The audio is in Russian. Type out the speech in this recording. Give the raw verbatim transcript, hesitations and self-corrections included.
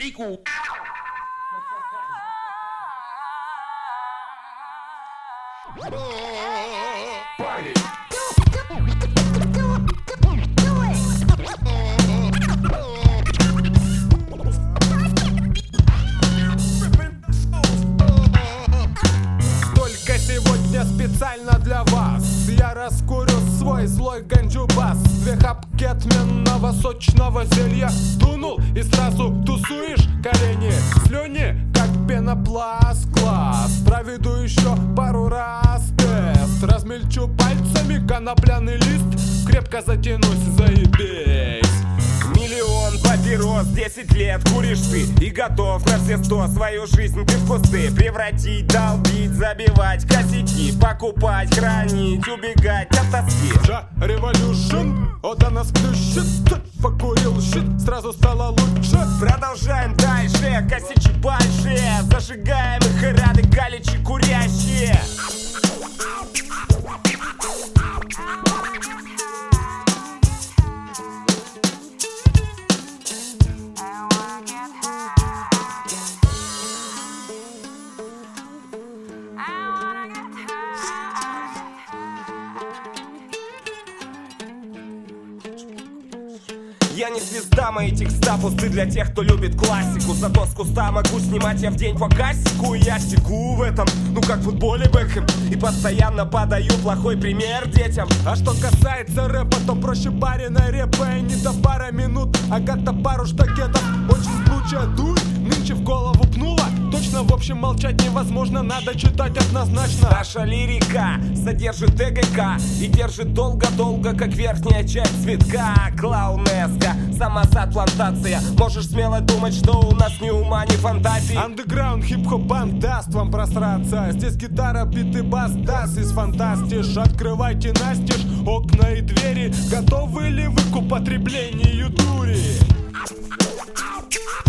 equal. Party. Только сегодня специально для вас я раскурю свой злой ганджубас. Две хапки отменного сочного зелья дунул и сразу тусуешь колени. Слюни, как пенопласт, класс. Проведу еще пару раз тест. Размельчу пальцами конопляный лист. Крепко затянусь, заебись. Миллион папирос, десять лет куришь ты и готов на все сто свою жизнь ты в кусты превратить, долбить, забивать косяки, покупать, хранить, убегать от тоски. Ja, Revolution, ода нас плющит. Покурил щит, сразу стало лучше. Продолжаем дальше, косячи большие, зажигаем их и рады галичи курящие. Я не звезда, мои текста пусты для тех, кто любит классику. Зато с куста могу снимать я в день по кассику. И я стеку в этом, ну как в футболе Бекхэм. И постоянно подаю плохой пример детям. А что касается рэпа, то проще бариной репа. И не до пара минут, агата пару штакетов. Очень круче дуй, нынче в голову пнула. Точно, в общем, молчать невозможно, надо читать однозначно. Наша лирика содержит ТГК и держит долго-долго, как верхняя часть цветка. Клоунеска, самосаплантация. Можешь смело думать, что у нас ни ума, ни фантазии. Андеграунд, хип-хоп банд даст вам просраться. Здесь гитара, бит и бас даст из фантастиш. Открывайте настежь окна и двери. Готовы ли вы к употреблению дури?